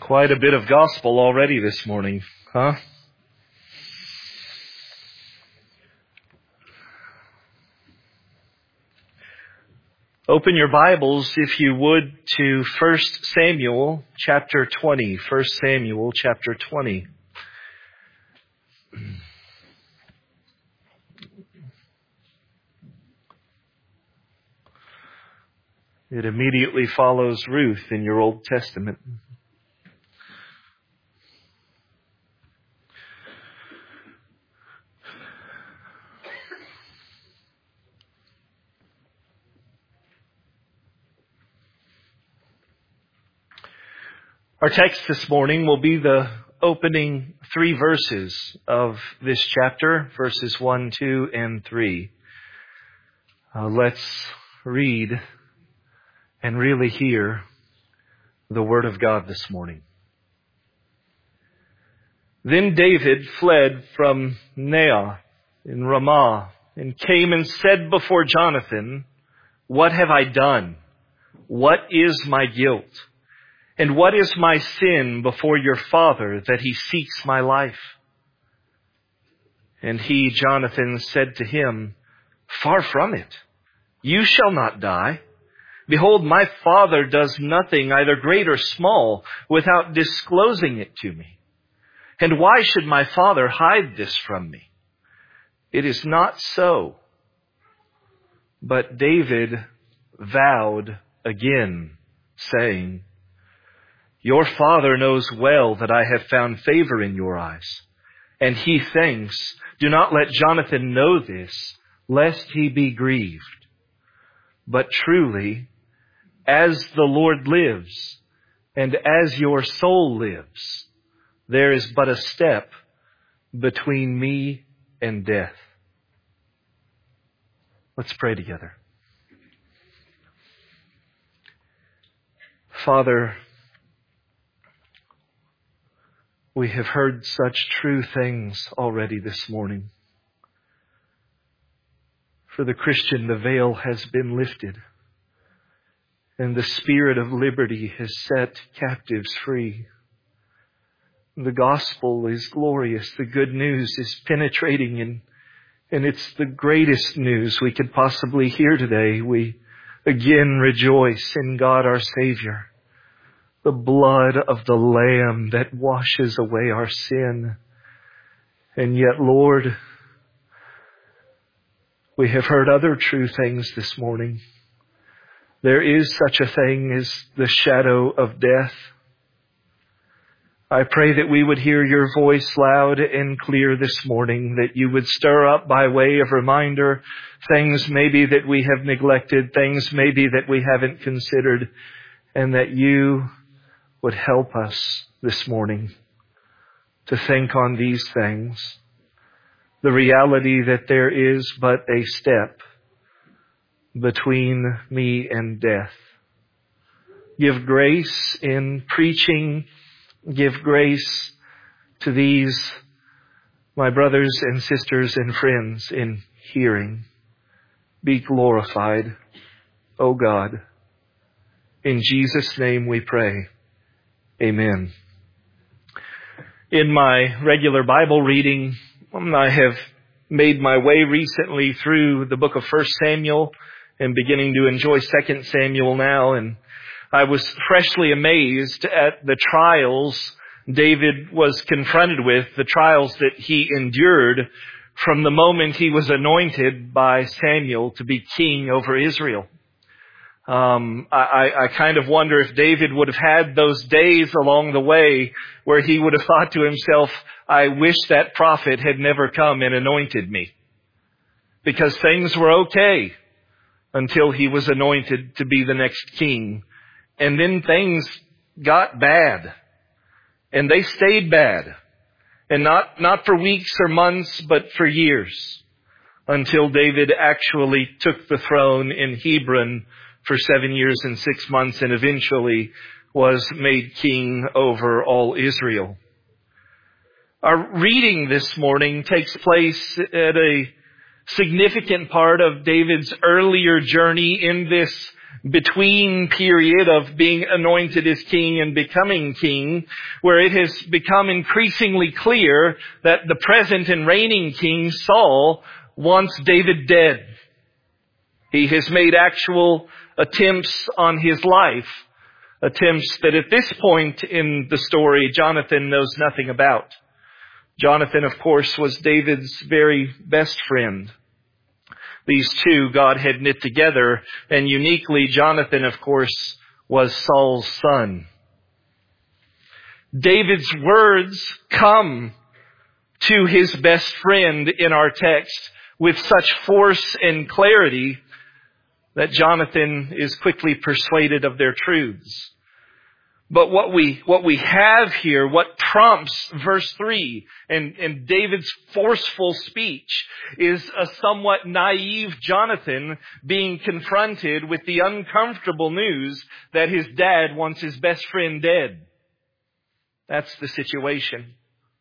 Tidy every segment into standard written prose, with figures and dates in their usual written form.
Quite a bit of gospel already this morning, huh? Open your Bibles, if you would, to 1 Samuel chapter 20. 1 Samuel chapter 20. It immediately follows Ruth in your Old Testament. Our text this morning will be the opening 3 verses of this chapter, verses 1, 2, and 3. Let's read and really hear the Word of God this morning. Then David fled from Naioth in Ramah and came and said before Jonathan, "What have I done? What is my guilt? And what is my sin before your father that he seeks my life?" And he, Jonathan, said to him, "Far from it. You shall not die. Behold, my father does nothing, either great or small, without disclosing it to me. And why should my father hide this from me? It is not so." But David vowed again, saying, "Your father knows well that I have found favor in your eyes." And he thinks, "Do not let Jonathan know this, lest he be grieved. But truly, as the Lord lives, and as your soul lives, there is but a step between me and death." Let's pray together. Father, we have heard such true things already this morning. For the Christian, the veil has been lifted, and the Spirit of liberty has set captives free. The gospel is glorious. The good news is penetrating, and it's the greatest news we could possibly hear today. We again rejoice in God our Savior, the blood of the Lamb that washes away our sin. And yet, Lord, we have heard other true things this morning. There is such a thing as the shadow of death. I pray that we would hear your voice loud and clear this morning, that you would stir up by way of reminder things maybe that we have neglected, things maybe that we haven't considered, and that you would help us this morning to think on these things. The reality that there is but a step between me and death. Give grace in preaching. Give grace to these, my brothers and sisters and friends, in hearing. Be glorified, O God. In Jesus' name we pray. Amen. In my regular Bible reading, I have made my way recently through the book of 1 Samuel and beginning to enjoy 2 Samuel now. And I was freshly amazed at the trials David was confronted with, the trials that he endured from the moment he was anointed by Samuel to be king over Israel. I kind of wonder if David would have had those days along the way where he would have thought to himself, "I wish that prophet had never come and anointed me." Because things were okay until he was anointed to be the next king. And then things got bad. And they stayed bad. And not for weeks or months, but for years. Until David actually took the throne in Hebron for 7 years and 6 months and eventually was made king over all Israel. Our reading this morning takes place at a significant part of David's earlier journey in this between period of being anointed as king and becoming king, where it has become increasingly clear that the present and reigning king, Saul, wants David dead. He has made actual attempts on his life, attempts that at this point in the story, Jonathan knows nothing about. Jonathan, of course, was David's very best friend. These two God had knit together, and uniquely, Jonathan, of course, was Saul's son. David's words come to his best friend in our text with such force and clarity that Jonathan is quickly persuaded of their truths. But what we have here, what prompts verse 3 and David's forceful speech is a somewhat naive Jonathan being confronted with the uncomfortable news that his dad wants his best friend dead. That's the situation.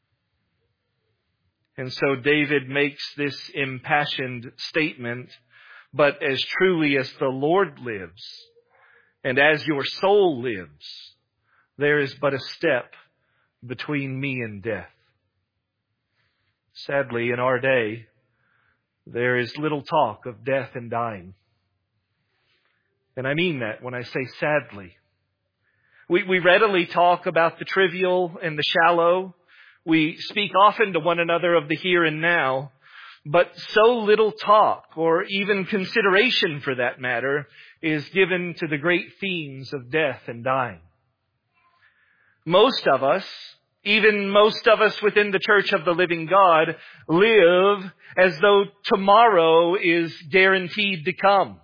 And so David makes this impassioned statement, "But as truly as the Lord lives, and as your soul lives, there is but a step between me and death." Sadly, in our day, there is little talk of death and dying. And I mean that when I say sadly. We readily talk about the trivial and the shallow. We speak often to one another of the here and now. But so little talk, or even consideration for that matter, is given to the great themes of death and dying. Most of us, even most of us within the Church of the Living God, live as though tomorrow is guaranteed to come.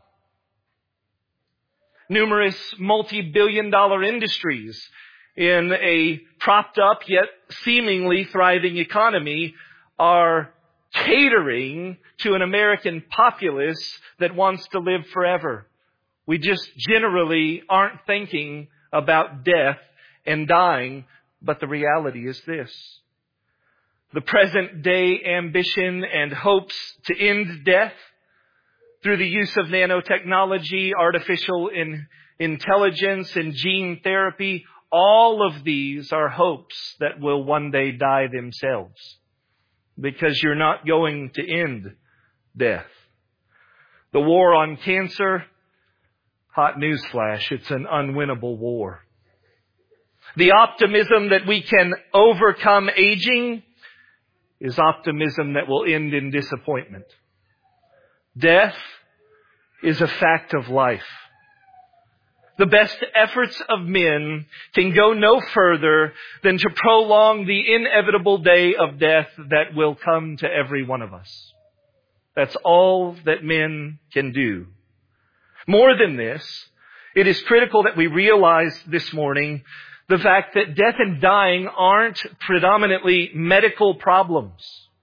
Numerous multi-billion-dollar industries in a propped up yet seemingly thriving economy are catering to an American populace that wants to live forever. We just generally aren't thinking about death and dying, but the reality is this. The present day ambition and hopes to end death through the use of nanotechnology, artificial intelligence, and gene therapy, all of these are hopes that will one day die themselves. Because you're not going to end death. The war on cancer, hot newsflash, it's an unwinnable war. The optimism that we can overcome aging is optimism that will end in disappointment. Death is a fact of life. The best efforts of men can go no further than to prolong the inevitable day of death that will come to every one of us. That's all that men can do. More than this, it is critical that we realize this morning the fact that death and dying aren't predominantly medical problems.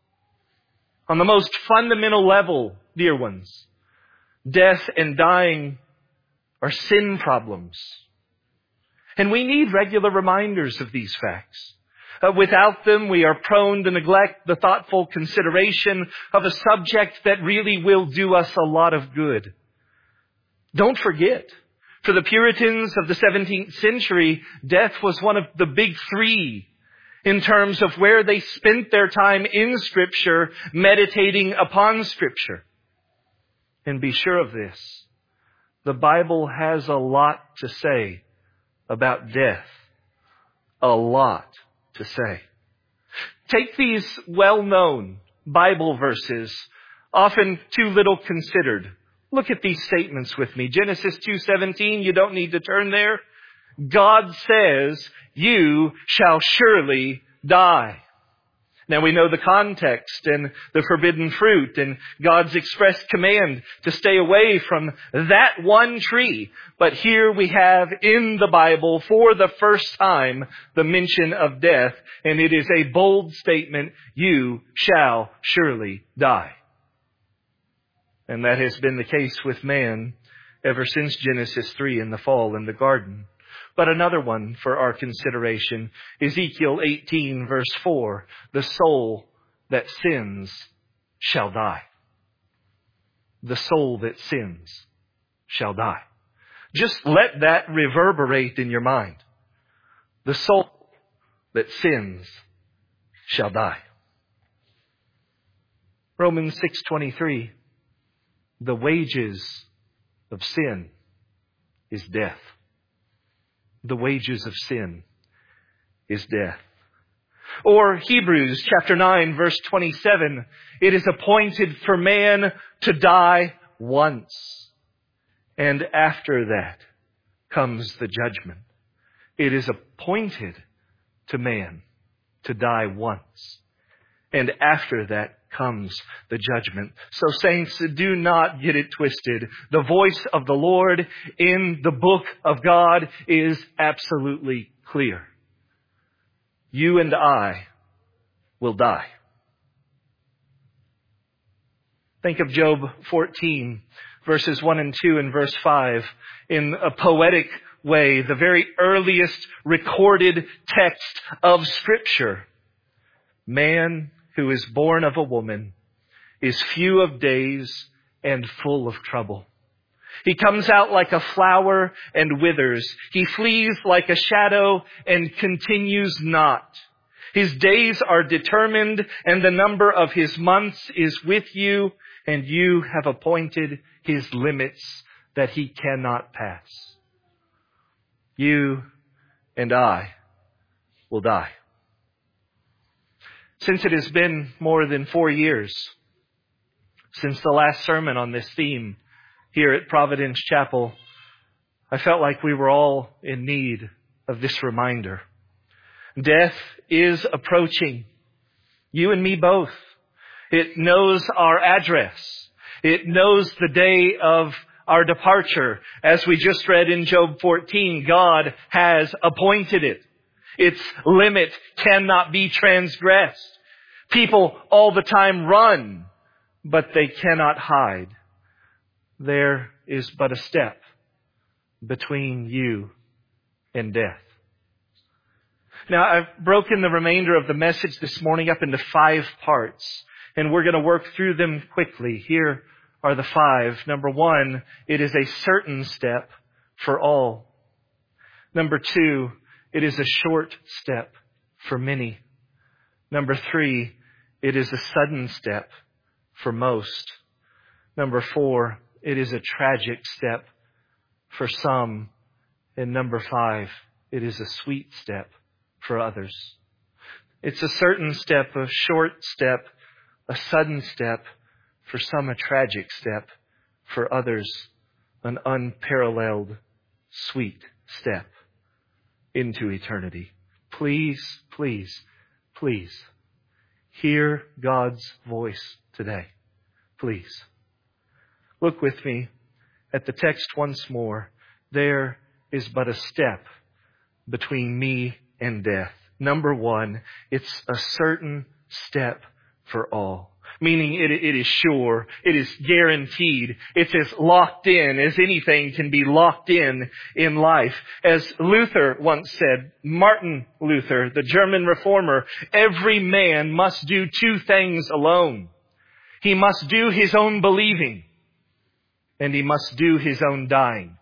On the most fundamental level, dear ones, death and dying are sin problems. And we need regular reminders of these facts. Without them, we are prone to neglect the thoughtful consideration of a subject that really will do us a lot of good. Don't forget, for the Puritans of the 17th century, death was one of the big three in terms of where they spent their time in Scripture, meditating upon Scripture. And be sure of this, the Bible has a lot to say about death. A lot to say. Take these well-known Bible verses, often too little considered. Look at these statements with me. Genesis 2:17, you don't need to turn there. God says, "You shall surely die." Now we know the context and the forbidden fruit and God's express command to stay away from that one tree. But here we have in the Bible for the first time the mention of death, and it is a bold statement, "You shall surely die." And that has been the case with man ever since Genesis 3 in the fall in the garden. But another one for our consideration, Ezekiel 18 verse 4, "The soul that sins shall die." The soul that sins shall die. Just let that reverberate in your mind. The soul that sins shall die. Romans 6:23. The wages of sin is death. The wages of sin is death. Or Hebrews chapter 9 verse 27. It is appointed for man to die once. And after that comes the judgment. It is appointed to man to die once. And after that comes the judgment. So saints, do not get it twisted. The voice of the Lord in the book of God is absolutely clear. You and I will die. Think of Job 14, verses 1 and 2 and verse 5 in a poetic way, the very earliest recorded text of Scripture. Man who is born of a woman is few of days and full of trouble. He comes out like a flower and withers. He flees like a shadow and continues not. His days are determined, and the number of his months is with you, and you have appointed his limits that he cannot pass. You and I will die. Since it has been more than 4 years since the last sermon on this theme here at Providence Chapel, I felt like we were all in need of this reminder. Death is approaching. You and me both. It knows our address. It knows the day of our departure. As we just read in Job 14, God has appointed it. Its limit cannot be transgressed. People all the time run, but they cannot hide. There is but a step between you and death. Now, I've broken the remainder of the message this morning up into 5 parts, and we're going to work through them quickly. Here are the 5. Number 1, it is a certain step for all. Number 2, it is a short step for many. Number 3, it is a sudden step for most. Number 4, it is a tragic step for some. And number 5, it is a sweet step for others. It's a certain step, a short step, a sudden step, for some a tragic step, for others an unparalleled sweet step into eternity. Please, please, please hear God's voice today. Please. Look with me at the text once more. There is but a step between me and death. Number 1, it's a certain step for all. Meaning it is sure, it is guaranteed, it's as locked in as anything can be locked in life. As Luther once said, Martin Luther, the German reformer, every man must do 2 things alone. He must do his own believing, and he must do his own dying.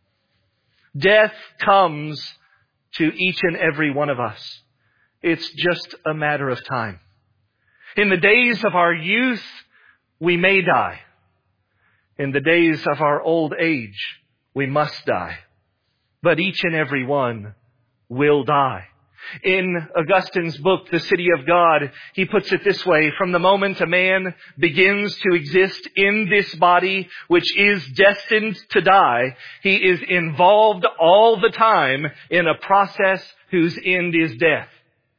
Death comes to each and every one of us. It's just a matter of time. In the days of our youth, we may die. In the days of our old age, we must die. But each and every one will die. In Augustine's book, The City of God, he puts it this way: from the moment a man begins to exist in this body, which is destined to die, he is involved all the time in a process whose end is death.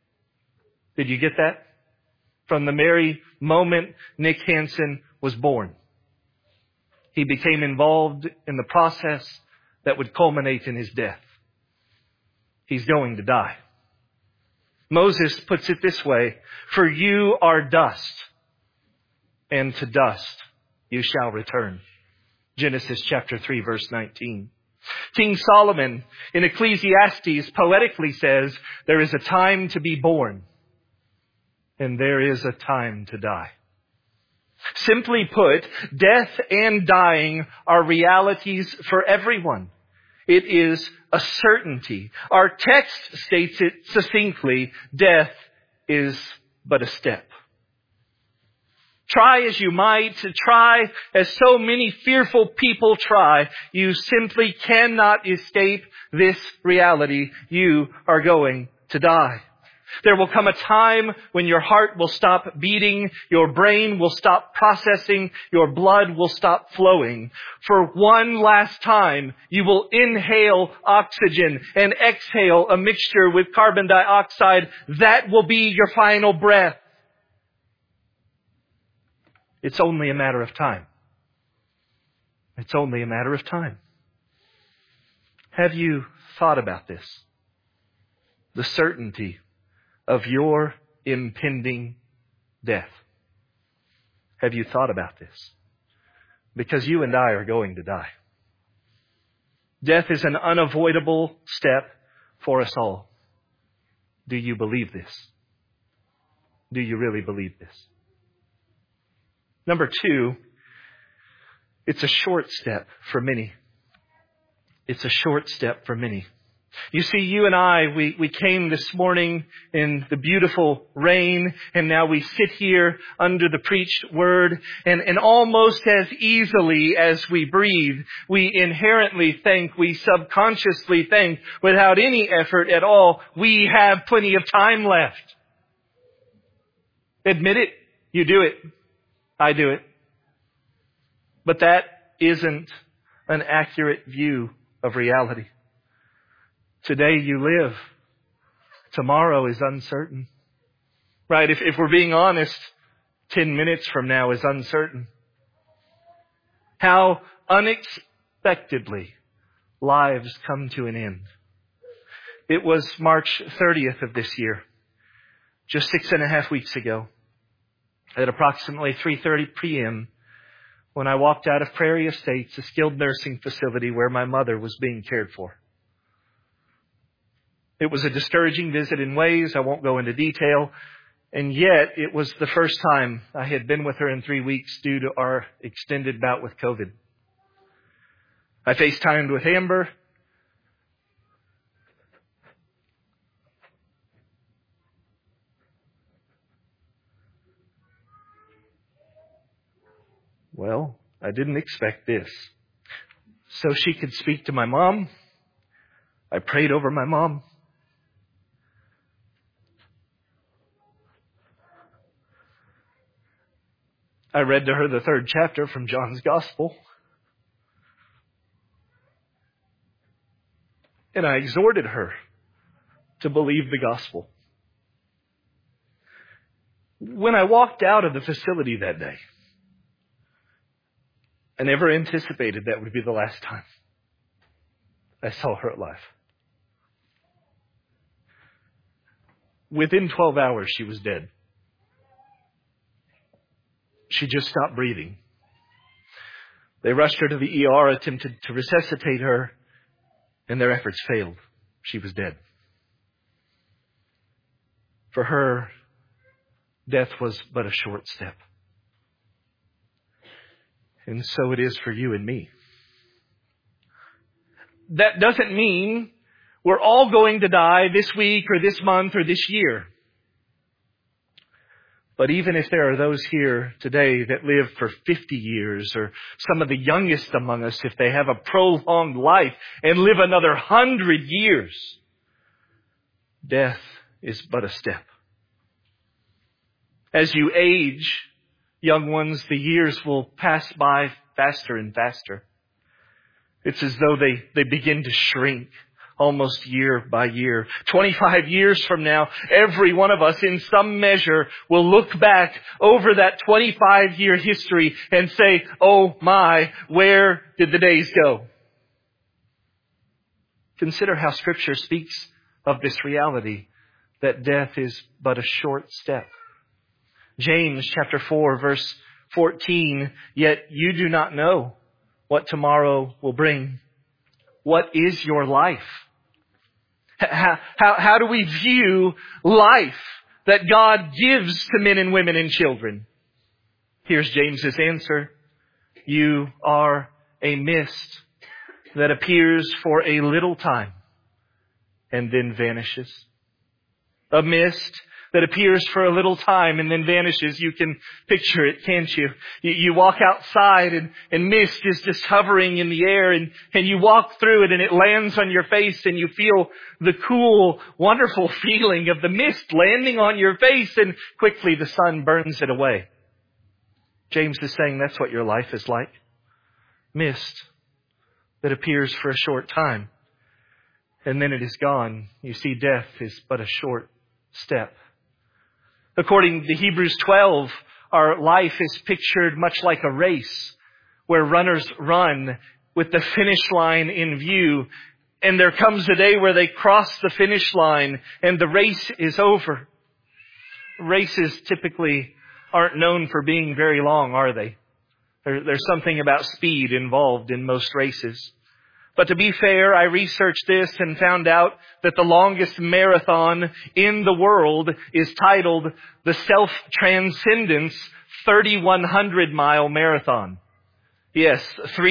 Did you get that? From the very moment Nick Hansen was born, he became involved in the process that would culminate in his death. He's going to die. Moses puts it this way: for you are dust, and to dust you shall return. Genesis chapter 3, verse 19. King Solomon in Ecclesiastes poetically says, there is a time to be born, and there is a time to die. Simply put, death and dying are realities for everyone. It is a certainty. Our text states it succinctly. Death is but a step. Try as you might, try as so many fearful people try, you simply cannot escape this reality. You are going to die. There will come a time when your heart will stop beating, your brain will stop processing, your blood will stop flowing. For one last time, you will inhale oxygen and exhale a mixture with carbon dioxide. That will be your final breath. It's only a matter of time. It's only a matter of time. Have you thought about this? The certainty of your impending death. Have you thought about this? Because you and I are going to die. Death is an unavoidable step for us all. Do you believe this? Do you really believe this? Number 2, it's a short step for many. It's a short step for many. You see, you and I, we came this morning in the beautiful rain, and now we sit here under the preached word, and almost as easily as we breathe, we inherently think, we subconsciously think, without any effort at all, we have plenty of time left. Admit it. You do it. I do it. But that isn't an accurate view of reality. Today you live. Tomorrow is uncertain. Right? If we're being honest, 10 minutes from now is uncertain. How unexpectedly lives come to an end. It was March 30th of this year, just 6.5 weeks ago, at approximately 3:30 p.m., when I walked out of Prairie Estates, a skilled nursing facility where my mother was being cared for. It was a discouraging visit in ways I won't go into detail, and yet it was the first time I had been with her in 3 weeks due to our extended bout with COVID. I FaceTimed with Amber. Well, I didn't expect this. So she could speak to my mom. I prayed over my mom. I read to her the 3rd chapter from John's Gospel. And I exhorted her to believe the gospel. When I walked out of the facility that day, I never anticipated that would be the last time I saw her alive. Within 12 hours, she was dead. She just stopped breathing. They rushed her to the ER, attempted to resuscitate her, and their efforts failed. She was dead. For her, death was but a short step. And so it is for you and me. That doesn't mean we're all going to die this week or this month or this year. But even if there are those here today that live for 50 years, or some of the youngest among us, if they have a prolonged life and live another 100 years, death is but a step. As you age, young ones, the years will pass by faster and faster. It's as though they begin to shrink almost year by year. 25 years from now, every one of us in some measure will look back over that 25-year history and say, oh my, where did the days go? Consider how Scripture speaks of this reality, that death is but a short step. James chapter 4, verse 14, yet you do not know what tomorrow will bring. What is your life? How do we view life that God gives to men and women and children? Here's James's answer. You are a mist that appears for a little time and then vanishes. A mist that appears for a little time and then vanishes. You can picture it, can't you? You walk outside and mist is just hovering in the air, and you walk through it and it lands on your face, and you feel the cool, wonderful feeling of the mist landing on your face, and quickly the sun burns it away. James is saying that's what your life is like. Mist that appears for a short time, and then it is gone. You see, death is but a short step. According to Hebrews 12, our life is pictured much like a race where runners run with the finish line in view. And there comes a day where they cross the finish line and the race is over. Races typically aren't known for being very long, are they? There's something about speed involved in most races. But to be fair, I researched this and found out that the longest marathon in the world is titled the Self-Transcendence 3,100-mile marathon. Yes,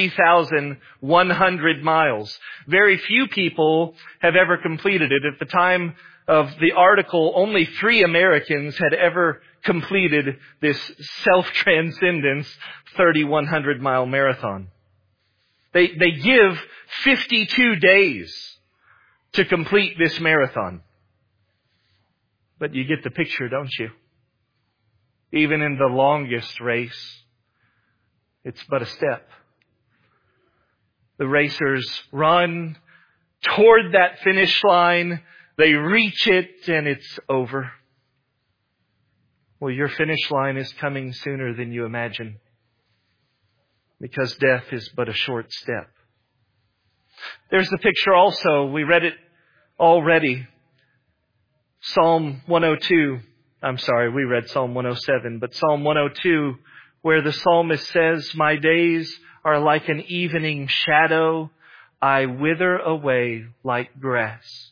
3,100 miles. Very few people have ever completed it. At the time of the article, only 3 Americans had ever completed this Self-Transcendence 3,100-mile marathon. They give 52 days to complete this marathon. But you get the picture, don't you? Even in the longest race, it's but a step. The racers run toward that finish line. They reach it and it's over. Well, your finish line is coming sooner than you imagine, because death is but a short step. There's the picture also. We read it already. Psalm 102. I'm sorry, we read Psalm 107, but Psalm 102, where the psalmist says, "My days are like an evening shadow. I wither away like grass."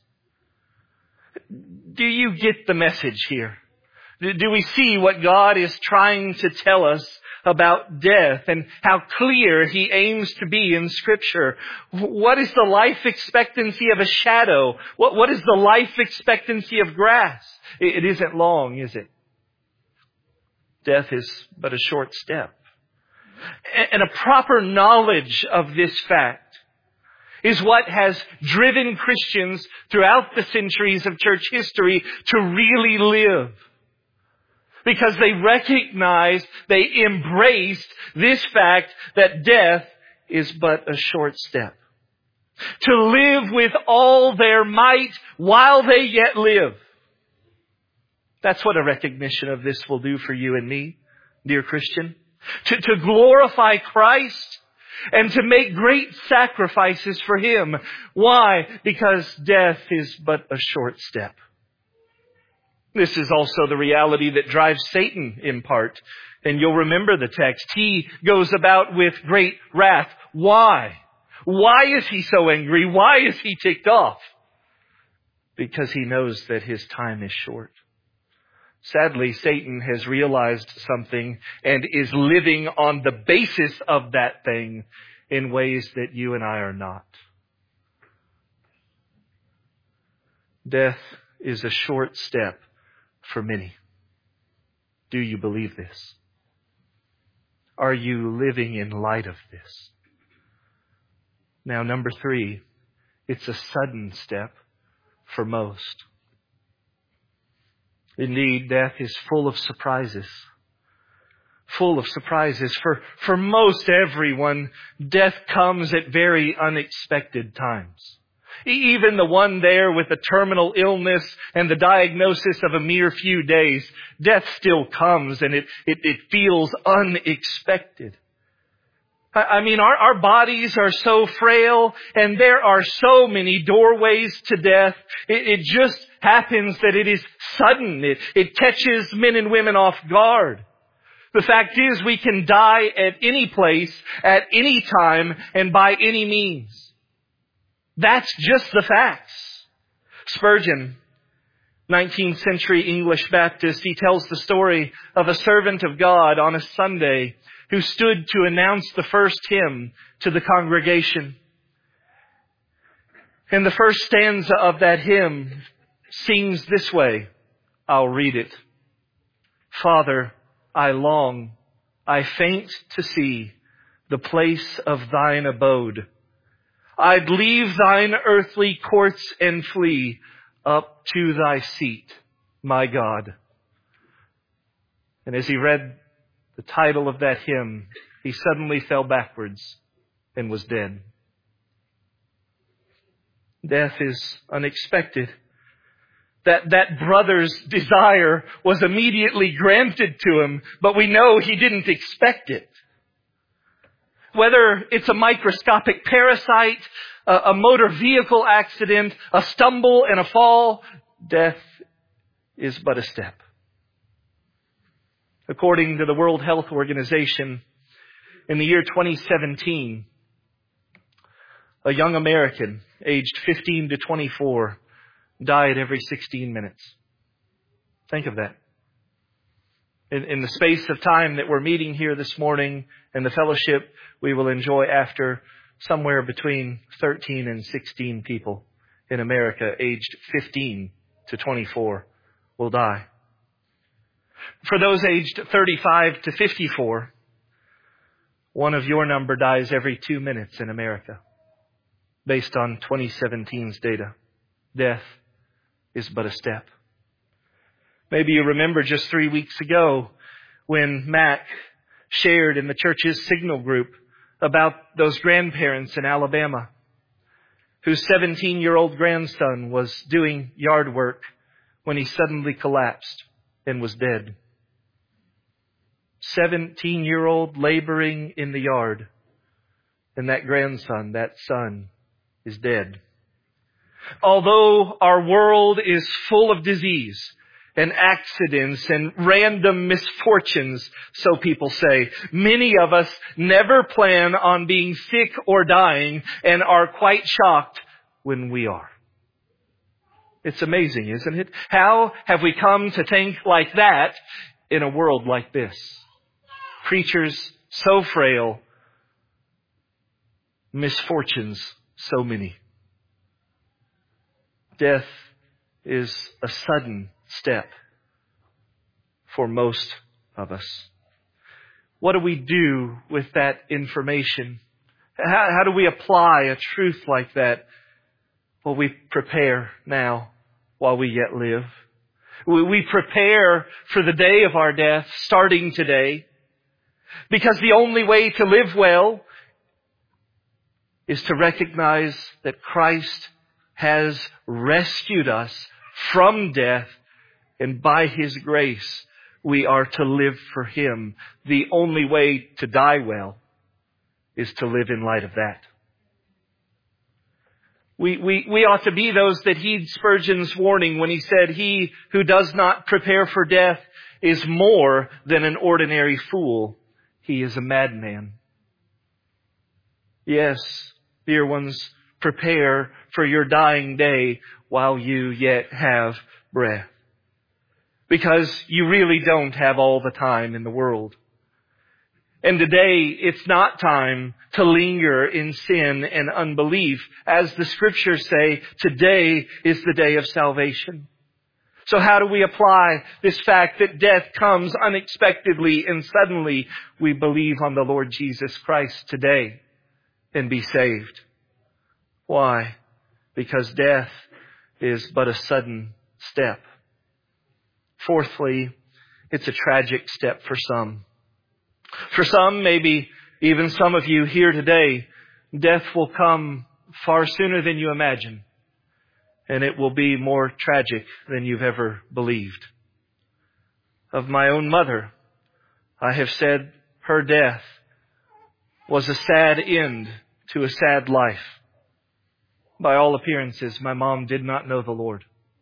Do you get the message here? Do we see what God is trying to tell us about death and how clear He aims to be in Scripture? What is the life expectancy of a shadow? What is the life expectancy of grass? It isn't long, is it? Death is but a short step. And a proper knowledge of this fact is what has driven Christians throughout the centuries of church history to really live. Because they recognized, they embraced this fact that death is but a short step. To live with all their might while they yet live. That's what a recognition of this will do for you and me, dear Christian. To glorify Christ and to make great sacrifices for Him. Why? Because death is but a short step. This is also the reality that drives Satan in part. And you'll remember the text. He goes about with great wrath. Why? Why is he so angry? Why is he ticked off? Because he knows that his time is short. Sadly, Satan has realized something and is living on the basis of that thing in ways that you and I are not. Death is a short step for many. Do you believe this? Are you living in light of this? Now, number 3, it's a sudden step for most. Indeed, death is full of surprises. Full of surprises. For most everyone, death comes at very unexpected times. Even the one there with a terminal illness and the diagnosis of a mere few days, death still comes and it feels unexpected. I mean, our bodies are so frail and there are so many doorways to death. It just happens that it is sudden. It catches men and women off guard. The fact is, we can die at any place, at any time, and by any means. That's just the facts. Spurgeon, 19th century English Baptist, he tells the story of a servant of God on a Sunday who stood to announce the first hymn to the congregation. And the first stanza of that hymn sings this way. I'll read it. Father, I long, I faint to see the place of thine abode. I'd leave thine earthly courts and flee up to thy seat, my God. And as he read the title of that hymn, he suddenly fell backwards and was dead. Death is unexpected. That brother's desire was immediately granted to him, but we know he didn't expect it. Whether it's a microscopic parasite, a motor vehicle accident, a stumble and a fall, death is but a step. According to the World Health Organization, in the year 2017, a young American aged 15 to 24 died every 16 minutes. Think of that. In the space of time that we're meeting here this morning and the fellowship we will enjoy after, somewhere between 13 and 16 people in America aged 15 to 24 will die. For those aged 35 to 54, one of your number dies every 2 minutes in America, based on 2017's data. Death is but a step. Maybe you remember just 3 weeks ago when Mac shared in the church's signal group about those grandparents in Alabama whose 17-year-old grandson was doing yard work when he suddenly collapsed and was dead. 17-year-old laboring in the yard, and that grandson, that son, is dead. Although our world is full of disease and accidents and random misfortunes, so people say, many of us never plan on being sick or dying and are quite shocked when we are. It's amazing, isn't it? How have we come to think like that in a world like this? Creatures so frail, misfortunes so many. Death is a sudden step for most of us. What do we do with that information? How do we apply a truth like that? Well, we prepare now while we yet live. We prepare for the day of our death, starting today. Because the only way to live well is to recognize that Christ has rescued us from death, and by His grace we are to live for Him. The only way to die well is to live in light of that. We ought to be those that heed Spurgeon's warning when he said, "He who does not prepare for death is more than an ordinary fool. He is a madman." Yes, dear ones, prepare for your dying day while you yet have breath. Because you really don't have all the time in the world. And today, it's not time to linger in sin and unbelief. As the Scriptures say, today is the day of salvation. So how do we apply this fact that death comes unexpectedly and suddenly? We believe on the Lord Jesus Christ today and be saved. Why? Because death is but a sudden step. Fourthly, it's a tragic step for some. For some, maybe even some of you here today, death will come far sooner than you imagine. And it will be more tragic than you've ever believed. Of my own mother, I have said her death was a sad end to a sad life. By all appearances, my mom did not know the Lord.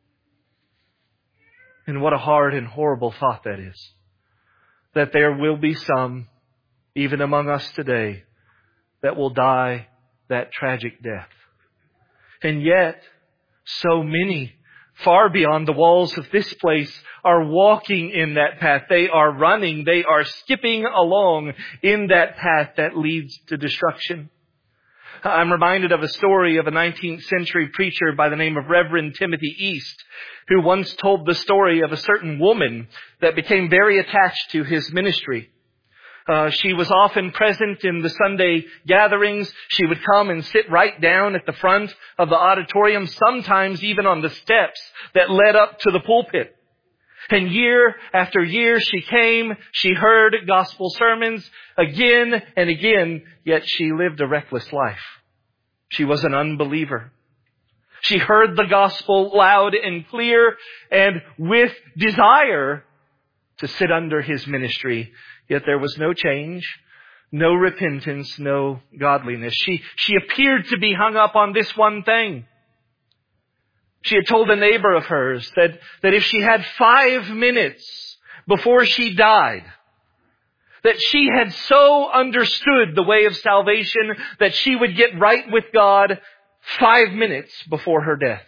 And what a hard and horrible thought that is. That there will be some, even among us today, that will die that tragic death. And yet, so many, far beyond the walls of this place, are walking in that path. They are running, they are skipping along in that path that leads to destruction. I'm reminded of a story of a 19th century preacher by the name of Reverend Timothy East, who once told the story of a certain woman that became very attached to his ministry. She was often present in the Sunday gatherings. She would come and sit right down at the front of the auditorium, sometimes even on the steps that led up to the pulpit. And year after year she came, she heard gospel sermons again and again, yet she lived a reckless life. She was an unbeliever. She heard the gospel loud and clear and with desire to sit under his ministry, yet there was no change, no repentance, no godliness. She appeared to be hung up on this one thing. She had told a neighbor of hers that if she had 5 minutes before she died, that she had so understood the way of salvation that she would get right with God 5 minutes before her death.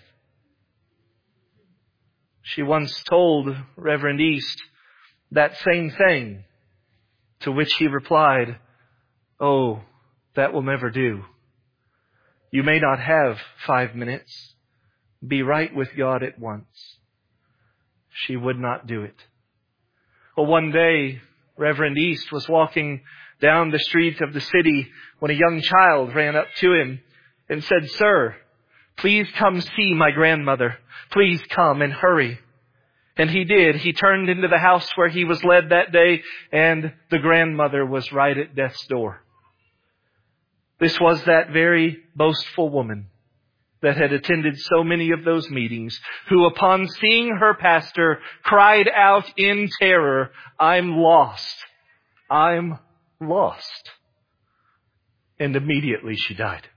She once told Reverend East that same thing, to which he replied, "Oh, that will never do. You may not have 5 minutes. Be right with God at once." She would not do it. Well, one day, Reverend East was walking down the street of the city when a young child ran up to him and said, "Sir, please come see my grandmother. Please come and hurry." And he did. He turned into the house where he was led that day, and the grandmother was right at death's door. This was that very boastful woman that had attended so many of those meetings, who upon seeing her pastor cried out in terror, "I'm lost. I'm lost." And immediately she died.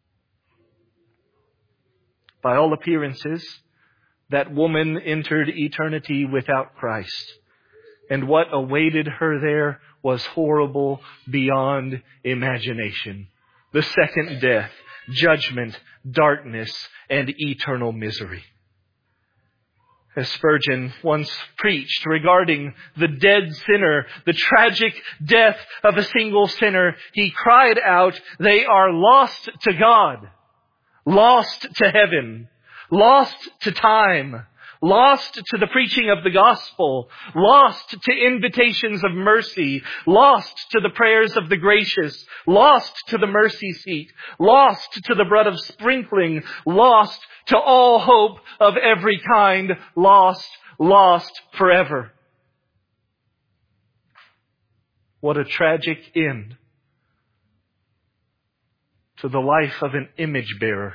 By all appearances, that woman entered eternity without Christ. And what awaited her there was horrible beyond imagination. The second death, judgment, darkness, and eternal misery. As Spurgeon once preached regarding the dead sinner, the tragic death of a single sinner, he cried out, "They are lost to God, lost to heaven, lost to time, lost to the preaching of the gospel, lost to invitations of mercy, lost to the prayers of the gracious, lost to the mercy seat, lost to the blood of sprinkling, lost to all hope of every kind, lost, lost forever." What a tragic end to the life of an image bearer,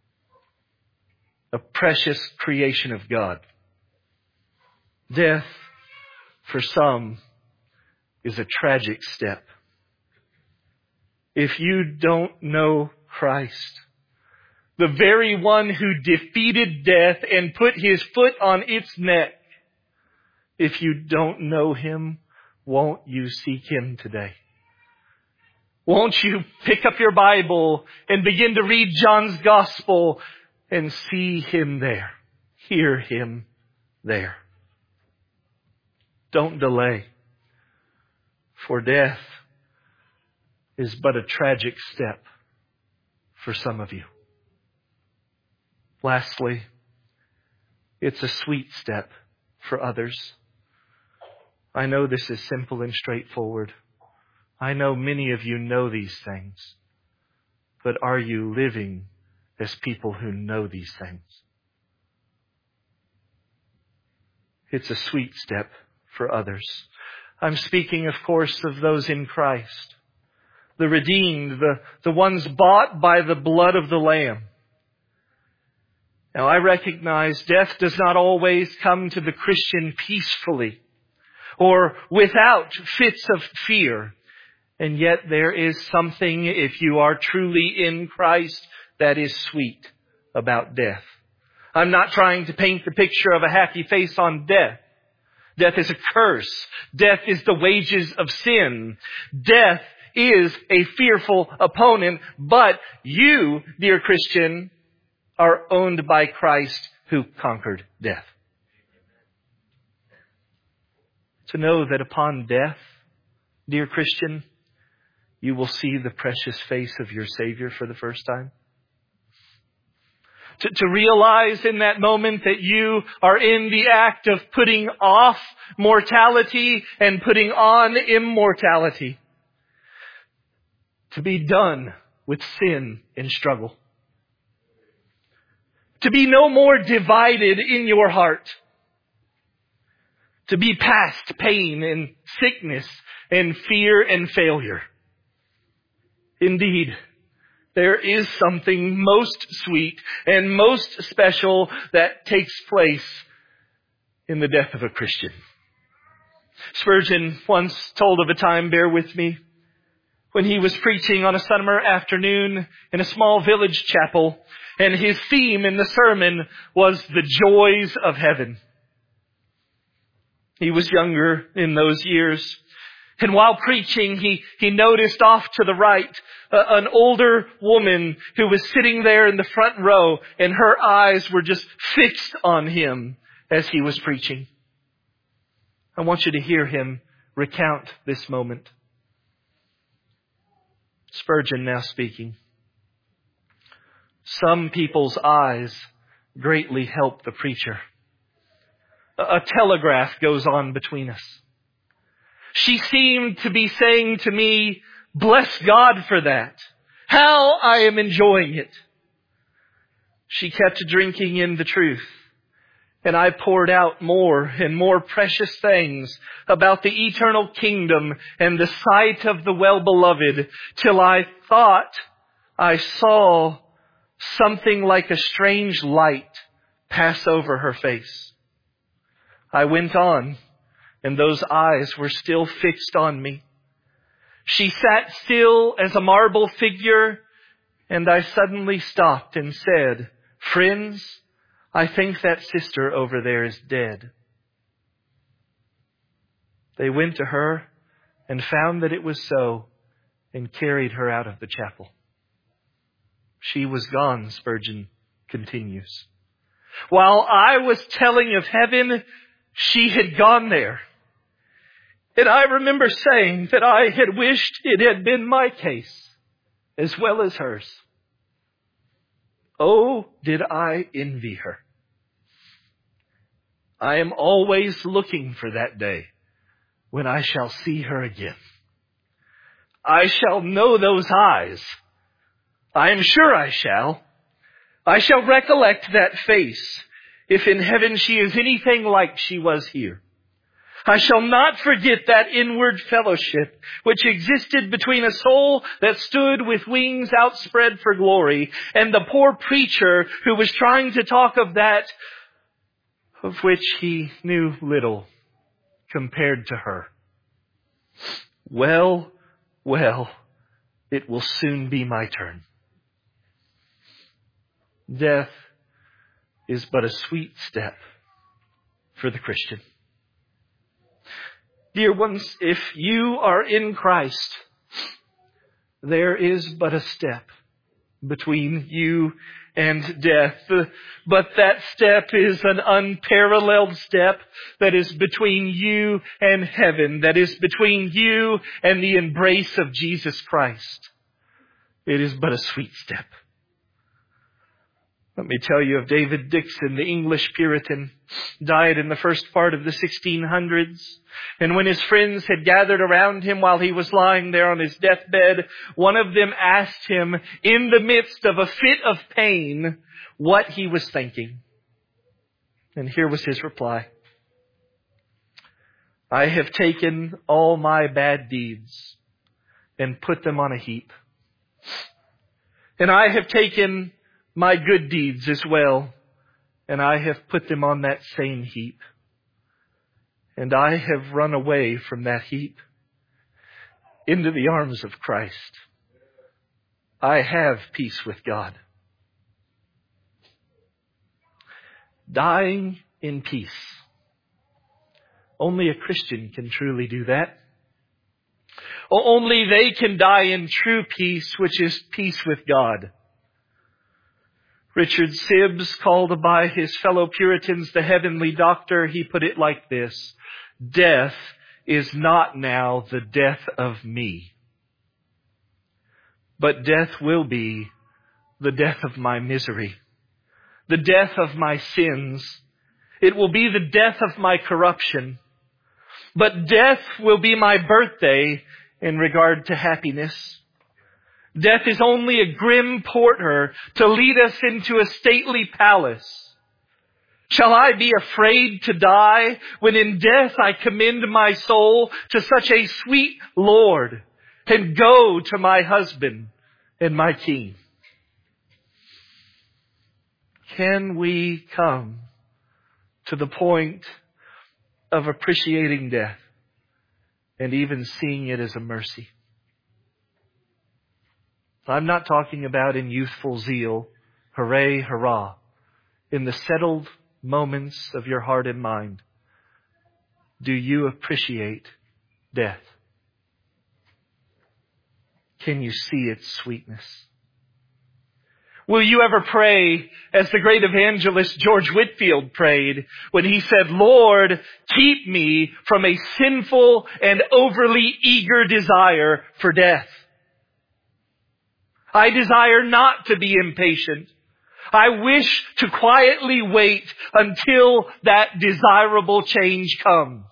a precious creation of God. Death, for some, is a tragic step. If you don't know Christ, the very one who defeated death and put his foot on its neck, if you don't know him, won't you seek him today? Won't you pick up your Bible and begin to read John's Gospel and see him there, hear him there? Don't delay, for death is but a tragic step for some of you. Lastly, it's a sweet step for others. I know this is simple and straightforward. I know many of you know these things, but are you living as people who know these things? It's a sweet step for others. I'm speaking, of course, of those in Christ, the redeemed, the ones bought by the blood of the Lamb. Now, I recognize death does not always come to the Christian peacefully or without fits of fear. And yet there is something, if you are truly in Christ, that is sweet about death. I'm not trying to paint the picture of a happy face on death. Death is a curse. Death is the wages of sin. Death is a fearful opponent. But you, dear Christian, are owned by Christ who conquered death. To know that upon death, dear Christian, you will see the precious face of your Savior for the first time? To realize in that moment that you are in the act of putting off mortality and putting on immortality. To be done with sin and struggle. To be no more divided in your heart. To be past pain and sickness and fear and failure. Indeed, there is something most sweet and most special that takes place in the death of a Christian. Spurgeon once told of a time, bear with me, when he was preaching on a summer afternoon in a small village chapel, and his theme in the sermon was the joys of heaven. He was younger in those years. And while preaching, he noticed off to the right an older woman who was sitting there in the front row, and her eyes were just fixed on him as he was preaching. I want you to hear him recount this moment. Spurgeon now speaking. Some people's eyes greatly help the preacher. A telegraph goes on between us. She seemed to be saying to me, bless God for that. How I am enjoying it. She kept drinking in the truth. And I poured out more and more precious things about the eternal kingdom and the sight of the well-beloved, till I thought I saw something like a strange light pass over her face. I went on, and those eyes were still fixed on me. She sat still as a marble figure, and I suddenly stopped and said, friends, I think that sister over there is dead. They went to her and found that it was so, and carried her out of the chapel. She was gone, Spurgeon continues. While I was telling of heaven, she had gone there. And I remember saying that I had wished it had been my case as well as hers. Oh, did I envy her. I am always looking for that day when I shall see her again. I shall know those eyes. I am sure I shall. I shall recollect that face if in heaven she is anything like she was here. I shall not forget that inward fellowship which existed between a soul that stood with wings outspread for glory and the poor preacher who was trying to talk of that of which he knew little compared to her. Well, well, it will soon be my turn. Death is but a sweet step for the Christian. Dear ones, if you are in Christ, there is but a step between you and death. But that step is an unparalleled step that is between you and heaven, that is between you and the embrace of Jesus Christ. It is but a sweet step. Let me tell you of David Dixon, the English Puritan, died in the first part of the 1600s. And when his friends had gathered around him while he was lying there on his deathbed, one of them asked him, in the midst of a fit of pain, what he was thinking. And here was his reply. I have taken all my bad deeds and put them on a heap. And I have taken my good deeds as well, and I have put them on that same heap. And I have run away from that heap into the arms of Christ. I have peace with God. Dying in peace. Only a Christian can truly do that. Only they can die in true peace, which is peace with God. Richard Sibbes, called by his fellow Puritans the heavenly doctor, he put it like this: death is not now the death of me. but death will be the death of my misery, the death of my sins. It will be the death of my corruption. But death will be my birthday in regard to happiness. Death is only a grim porter to lead us into a stately palace. Shall I be afraid to die when in death I commend my soul to such a sweet Lord and go to my husband and my King? Can we come to the point of appreciating death and even seeing it as a mercy? I'm not talking about in youthful zeal, hooray, hurrah. In the settled moments of your heart and mind, do you appreciate death? Can you see its sweetness? Will you ever pray as the great evangelist George Whitefield prayed when he said, Lord, keep me from a sinful and overly eager desire for death. I desire not to be impatient. I wish to quietly wait until that desirable change comes.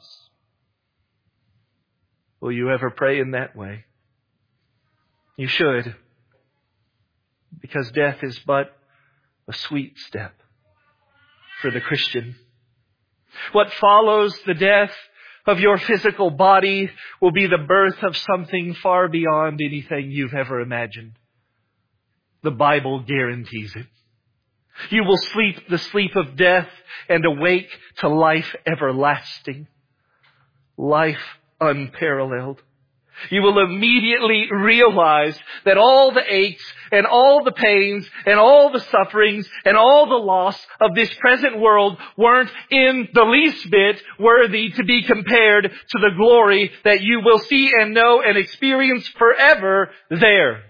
Will you ever pray in that way? You should. Because death is but a sweet step for the Christian. What follows the death of your physical body will be the birth of something far beyond anything you've ever imagined. The Bible guarantees it. You will sleep the sleep of death and awake to life everlasting. Life unparalleled. You will immediately realize that all the aches and all the pains and all the sufferings and all the loss of this present world weren't in the least bit worthy to be compared to the glory that you will see and know and experience forever there.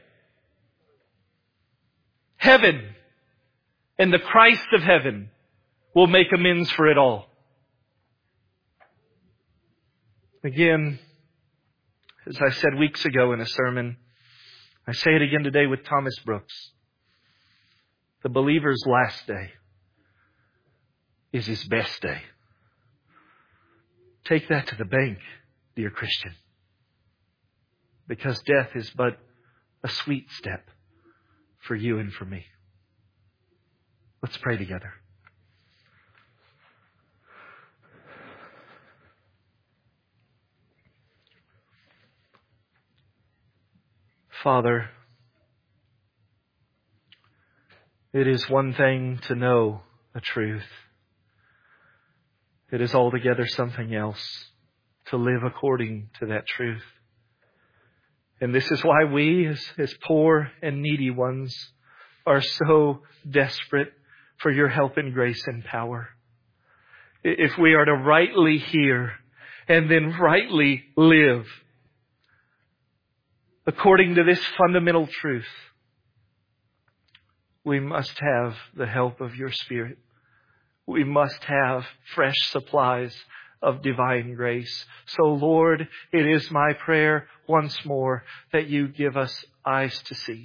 Heaven and the Christ of heaven will make amends for it all. Again, as I said weeks ago in a sermon, I say it again today with Thomas Brooks. The believer's last day is his best day. Take that to the bank, dear Christian. Because death is but a sweet step for you and for me. Let's pray together. Father, it is one thing to know a truth. It is altogether something else to live according to that truth. And this is why we, as poor and needy ones, are so desperate for your help and grace and power. If we are to rightly hear and then rightly live according to this fundamental truth, we must have the help of your Spirit. We must have fresh supplies of divine grace. So, Lord, it is my prayer once more that you give us eyes to see.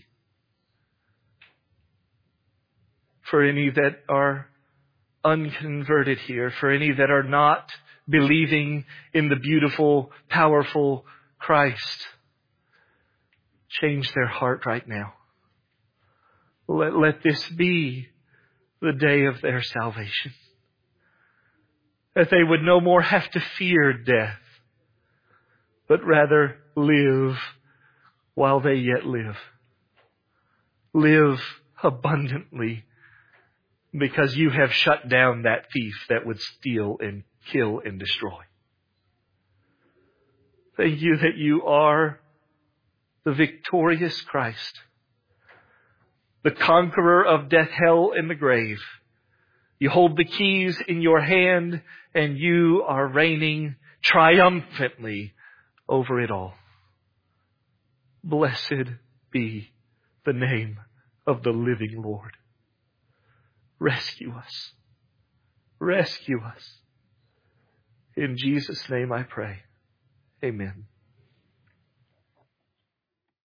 For any that are unconverted here, for any that are not believing in the beautiful, powerful Christ, change their heart right now. Let this be the day of their salvation. That they would no more have to fear death, but rather live while they yet live. Live abundantly, because you have shut down that thief that would steal and kill and destroy. Thank you that you are the victorious Christ, the conqueror of death, hell, and the grave. You hold the keys in your hand and you are reigning triumphantly over it all. Blessed be the name of the living Lord. Rescue us. Rescue us. In Jesus' name I pray. Amen.